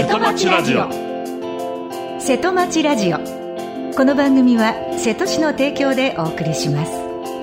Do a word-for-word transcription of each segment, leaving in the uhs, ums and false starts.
瀬戸町ラジオ。 瀬戸町ラジオ、この番組は瀬戸市の提供でお送りします。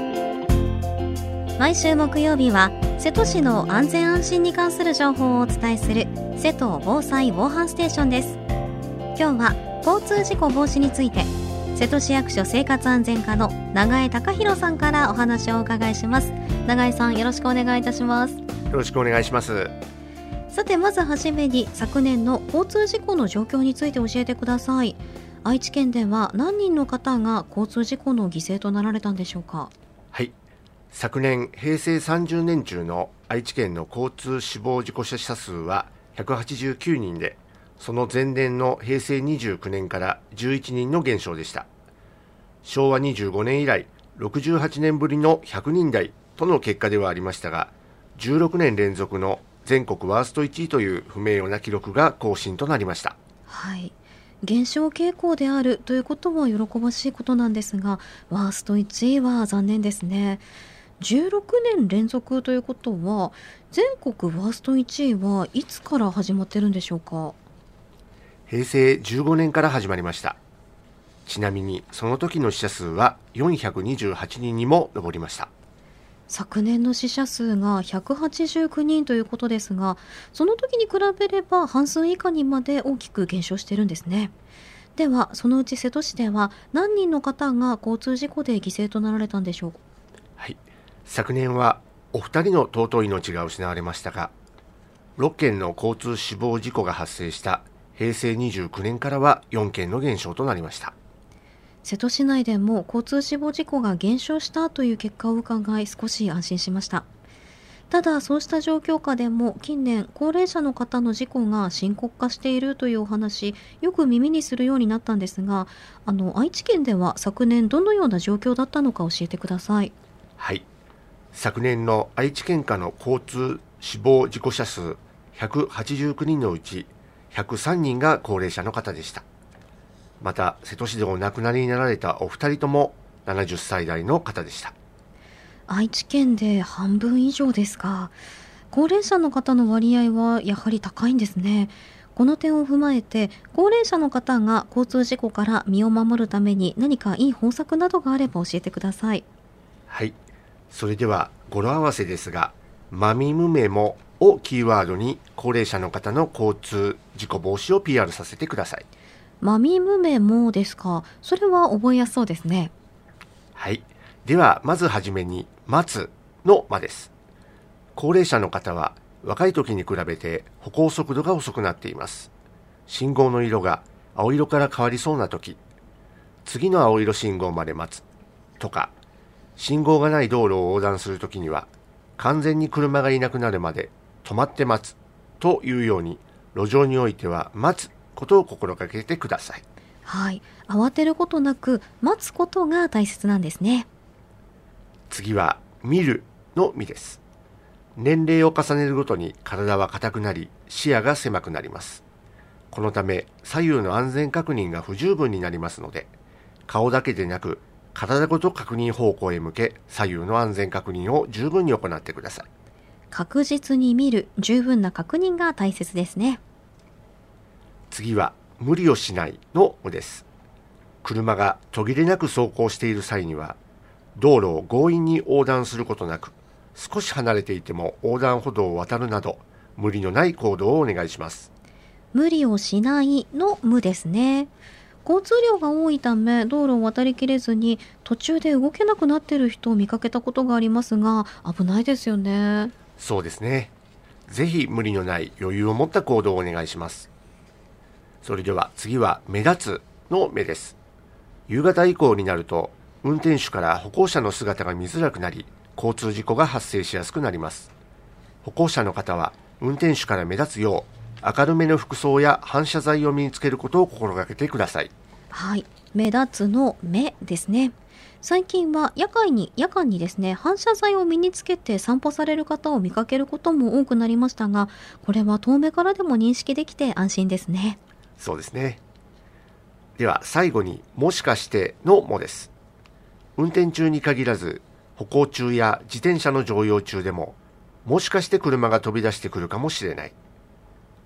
毎週木曜日は瀬戸市の安全安心に関する情報をお伝えする瀬戸防災防犯ステーションです。今日は交通事故防止について瀬戸市役所生活安全課の永江貴弘さんからお話をお伺いします。永江さん、よろしくお願いいたします。よろしくお願いします。 さて、まずはじめに昨年の交通事故の状況について教えてください。愛知県では何人の方が交通事故の犠牲となられたんでしょうか。 はい、昨年平成さんじゅうねん中の愛知県の交通死亡事故死者数はひゃくはちじゅうきゅうにんで、その前年の平成にじゅうきゅうねんからじゅういちにんの減少でした。しょうわにじゅうごねん以来ろくじゅうはちねんぶりのひゃくにん台との結果ではありましたが、じゅうろくねん連続の全国ワーストいちいという不名誉な記録が更新となりました。 はい、減少傾向であるということは喜ばしいことなんですが、ワーストいちいは残念ですね。じゅうろくねん連続ということは、全国ワーストいちいはいつから始まってるんでしょうか。 平成じゅうごねんから始まりました。ちなみにその時の死者数はよんひゃくにじゅうはちにんにも上りました。 昨年の死者数がひゃくはちじゅうきゅうにんということですが、その時に比べれば半数以下にまで大きく減少しているんですね。では、そのうち瀬戸市では何人の方が交通事故で犠牲となられたんでしょうか。 はい、昨年はお二人の尊い命が失われましたが、ろっけんの交通死亡事故が発生した平成にじゅうきゅうねんからはよんけんの減少となりました。 瀬戸市内でも交通死亡事故が減少したという結果を伺い、少し安心しました。ただ、そうした状況下でも近年高齢者の方の事故が深刻化しているというお話、よく耳にするようになったんですが、あの愛知県では昨年どのような状況だったのか教えてください。 はい、昨年の愛知県下の交通死亡事故者数ひゃくはちじゅうきゅうにんのうちひゃくさんにんが高齢者の方でした。また瀬戸市でお亡くなりになられたお二人ともななじゅっさい代の方でした。 愛知県で半分以上ですか。高齢者の方の割合はやはり高いんですね。この点を踏まえて、高齢者の方が交通事故から身を守るために何かいい方策などがあれば教えてください。 はい、それでは語呂合わせですが、マミムメモをキーワードに高齢者の方の交通事故防止を ピーアール させてください。 マミムメモですか。それは覚えやすそうですね。 はい、ではまずはじめに待つの間です。高齢者の方は若い時に比べて歩行速度が遅くなっています。信号の色が青色から変わりそうな時、次の青色信号まで待つとか、信号がない道路を横断するときには完全に車がいなくなるまで止まって待つというように、路上においては待つことを心がけてください。 はい、慌てることなく待つことが大切なんですね。 次は見るの見です。年齢を重ねるごとに体は硬くなり視野が狭くなります。このため左右の安全確認が不十分になりますので、顔だけでなく体ごと確認方向へ向け、左右の安全確認を十分に行ってください。 確実に見る、十分な確認が大切ですね。 次は無理をしないの無です。車が途切れなく走行している際には、道路を強引に横断することなく、少し離れていても横断歩道を渡るなど、無理のない行動をお願いします。 無理をしないの無ですね。交通量が多いため道路を渡りきれずに途中で動けなくなっている人を見かけたことがありますが、危ないですよね。 そうですね。ぜひ無理のない余裕を持った行動をお願いします。それでは次は目立つの目です。夕方以降になると運転手から歩行者の姿が見づらくなり、交通事故が発生しやすくなります。歩行者の方は運転手から目立つよう明るめの服装や反射材を身につけることを心がけてください。 はい、目立つの目ですね。最近は夜間に夜間にですね、反射材を身につけて散歩される方を見かけることも多くなりましたが、これは遠目からでも認識できて安心ですね。 そうですね。では最後にもしかしてのもです。運転中に限らず歩行中や自転車の乗用中でも、もしかして車が飛び出してくるかもしれない。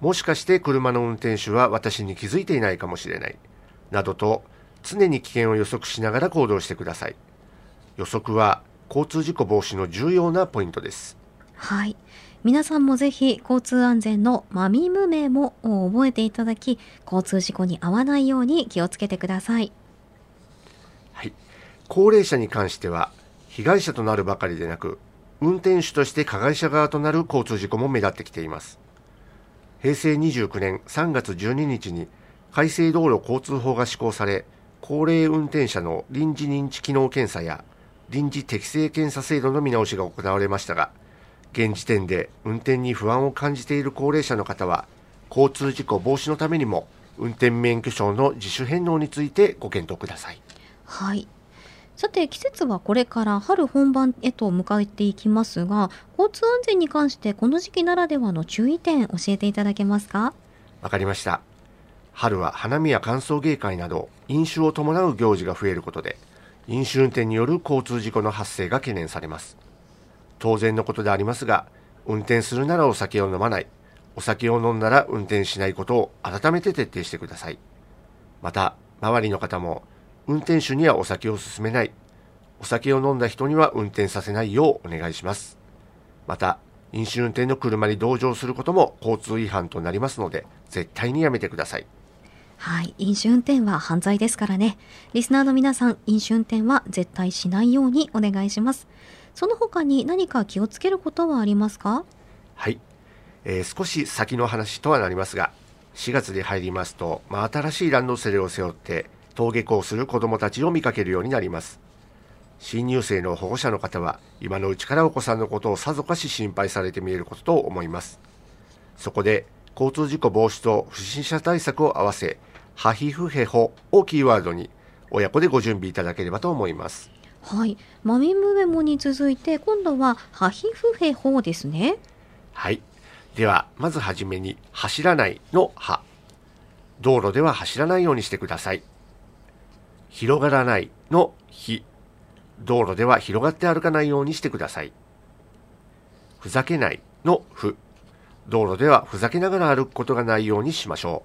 もしかして車の運転手は私に気づいていないかもしれない、などと常に危険を予測しながら行動してください。予測は交通事故防止の重要なポイントです。 はい。皆さんもぜひ交通安全のマミムメモを覚えていただき、交通事故に遭わないように気をつけてください。 はい。高齢者に関しては、被害者となるばかりでなく、運転手として加害者側となる交通事故も目立ってきています。へいせいにじゅうきゅうねんさんがつじゅうににちに改正道路交通法が施行され、高齢運転者の臨時認知機能検査や臨時適正検査制度の見直しが行われましたが、現時点で運転に不安を感じている高齢者の方は、交通事故防止のためにも運転免許証の自主返納についてご検討ください。 はい。さて、季節はこれから春本番へと向かっていきますが、交通安全に関してこの時期ならではの注意点教えていただけますか？ わかりました。春は花見や歓送迎会など飲酒を伴う行事が増えることで、飲酒運転による交通事故の発生が懸念されます。当然のことでありますが、運転するならお酒を飲まない、お酒を飲んだら運転しないことを改めて徹底してください。また、周りの方も、運転手にはお酒を勧めない、お酒を飲んだ人には運転させないようお願いします。また、飲酒運転の車に同乗することも交通違反となりますので、絶対にやめてください。 はい、飲酒運転は犯罪ですからね。リスナーの皆さん、飲酒運転は絶対しないようにお願いします。その他に何か気をつけることはありますか？ はい、えー、少し先の話とはなりますが、しがつに入りますと、真新しいランドセルを背負って登下校する子どもたちを見かけるようになります。新入生の保護者の方は、今のうちからお子さんのことをさぞかし心配されてみえることと思います。そこで、交通事故防止と不審者対策を合わせ、ハヒフヘホをキーワードに、親子でご準備いただければと思います。 はい、マミムメモに続いて、今度はハヒフヘホですね。 はい。では、まずはじめに、走らないのは。道路では走らないようにしてください。広がらないのひ。道路では広がって歩かないようにしてください。ふざけないのふ。道路ではふざけながら歩くことがないようにしましょう。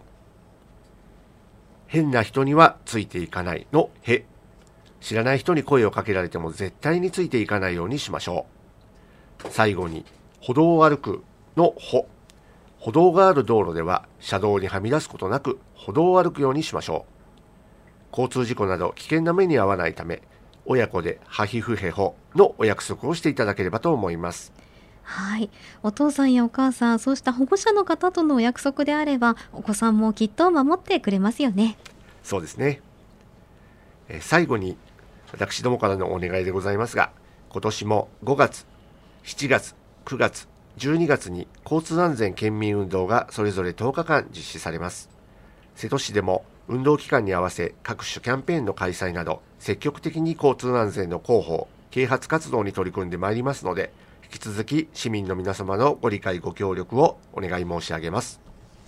変な人にはついていかないのへ。知らない人に声をかけられても絶対についていかないようにしましょう。最後に、歩道を歩くのほ。歩道がある道路では車道にはみ出すことなく歩道を歩くようにしましょう。交通事故など危険な目に遭わないため、親子でハヒフヘホのお約束をしていただければと思います。 はい。お父さんやお母さん、そうした保護者の方とのお約束であれば、お子さんもきっと守ってくれますよね。 そうですね。え最後に、私どもからのお願いでございますが、今年もごがつ、しちがつ、くがつ、じゅうにがつに交通安全県民運動がそれぞれとおかかん実施されます。瀬戸市でも運動期間に合わせ各種キャンペーンの開催など、積極的に交通安全の広報、啓発活動に取り組んでまいりますので、引き続き市民の皆様のご理解ご協力をお願い申し上げます。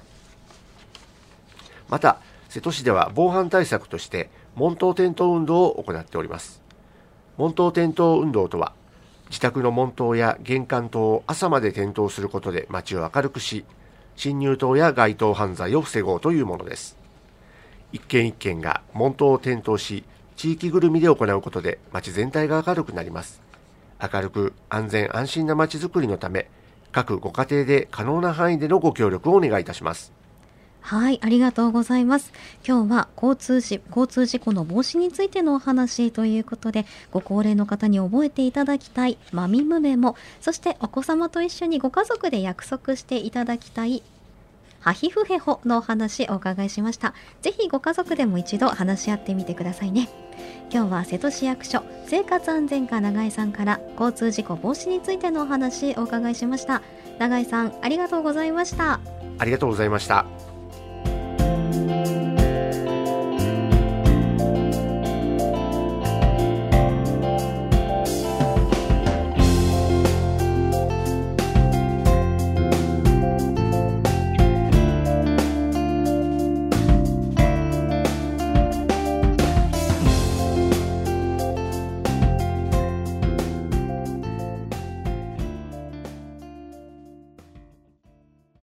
また、瀬戸市では防犯対策として門頭点灯運動を行っております。門頭点灯運動とは、自宅の門頭や玄関灯を朝まで点灯することで街を明るくし、侵入灯や街頭犯罪を防ごうというものです。一軒一軒が門頭を点灯し、地域ぐるみで行うことで街全体が明るくなります。明るく安全安心な街づくりのため、各ご家庭で可能な範囲でのご協力をお願いいたします。 はい、ありがとうございます。今日は交通し、交通事故の防止についてのお話ということで、ご高齢の方に覚えていただきたいマミムメモ、そしてお子様と一緒にご家族で約束していただきたいハヒフヘホのお話をお伺いしました。ぜひご家族でも一度話し合ってみてくださいね。今日は瀬戸市役所生活安全課永井さんから交通事故防止についてのお話をお伺いしました。永井さん、ありがとうございました。 ありがとうございました。